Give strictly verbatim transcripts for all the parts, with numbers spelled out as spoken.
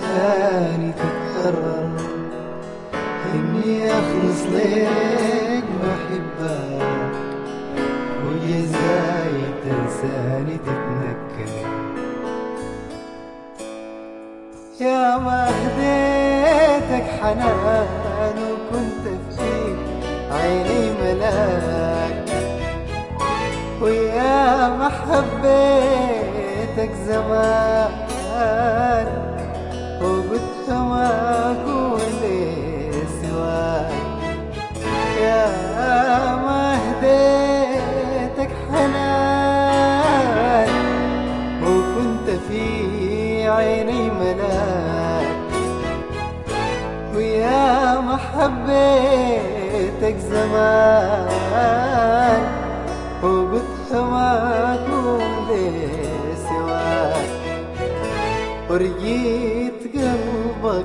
ثاني تتكرر إني أخلص ليك محبك، وجزاي تنساني تتنكر. يا ما هديتك حنان وكنت في عيني ملاك، ويا ما حبيتك زمان وقلت ما أكون لي سواك. يا ما هديتك حنان وكنت في عيني ملاك، ويا ما حبيتك زمان وقلت ما أكون لي سواك. ورجيت قلبك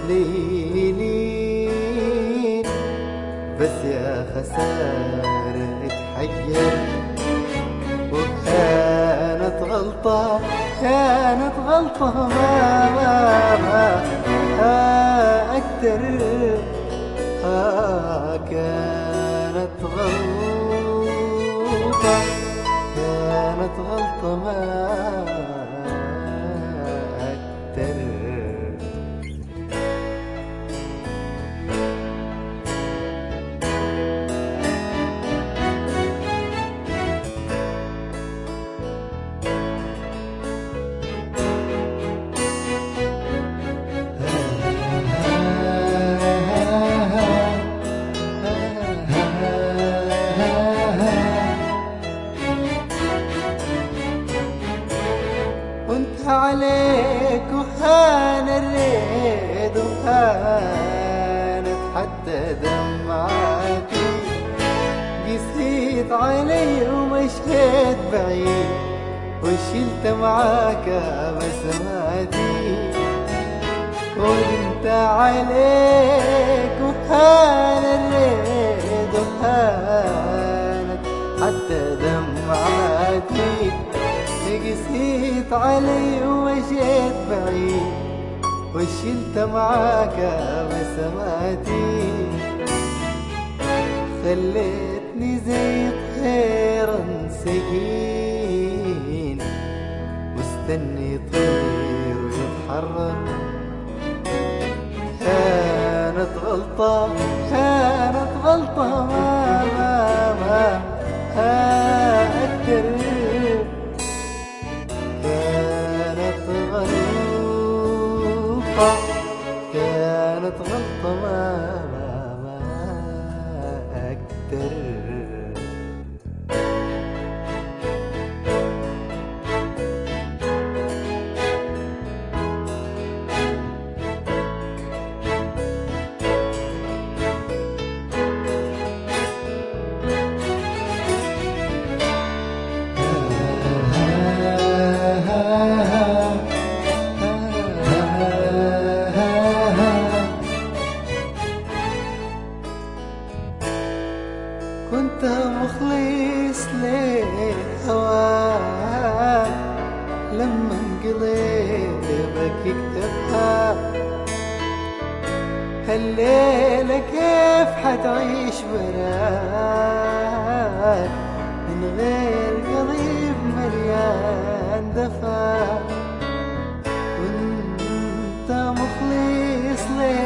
ليلين بس يا خسارة اتحير، وكانت غلطة كانت غلطة ما ما ما أكتر. آه كانت غلطة كانت غلطة ما أكتر. وانت عليك وهان الريد وهانت حتى دمعاتي، قسيت علي ومشيت بعيد وشلت معاك بسماتي. وانت عليك وهان الريد وهانت حتى دمعاتي، قسيت علي ومشيت بعيد وشلت معاك بسماتي. خليتني زي طيرا سجين مستني يطير ويتحرر. كانت غلطة كانت غلطة ما ما ما أكتر. كانت غلطة كانت غلطة ما ما ما أكتر. كنت مخلص لهواك لما انقلبك يكتبها. هالليلة كيف حتعيش براك من غير قلب مليان دفا. كنت مخلص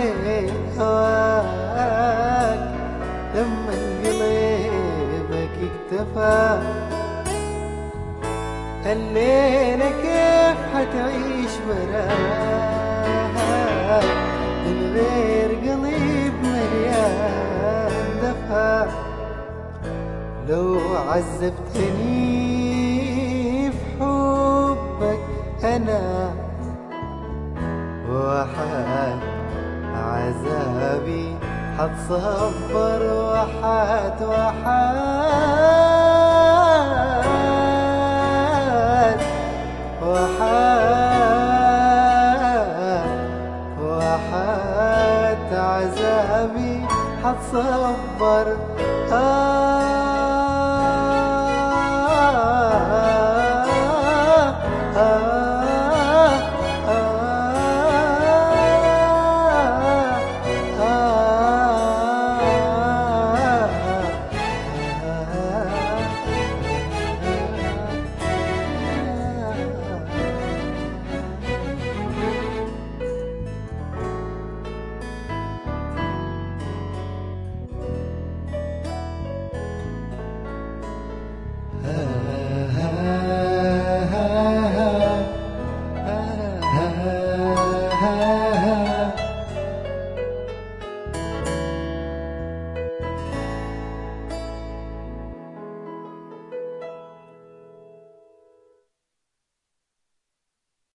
لهواك لما انقلبك اكتفى. الليلة كيف حتعيش براك من غير قلب مليان دفا. لو عذبتني في حبك أنا وحد عذابي حتصبر وحات وحات وحات وحات عذابي حتصبر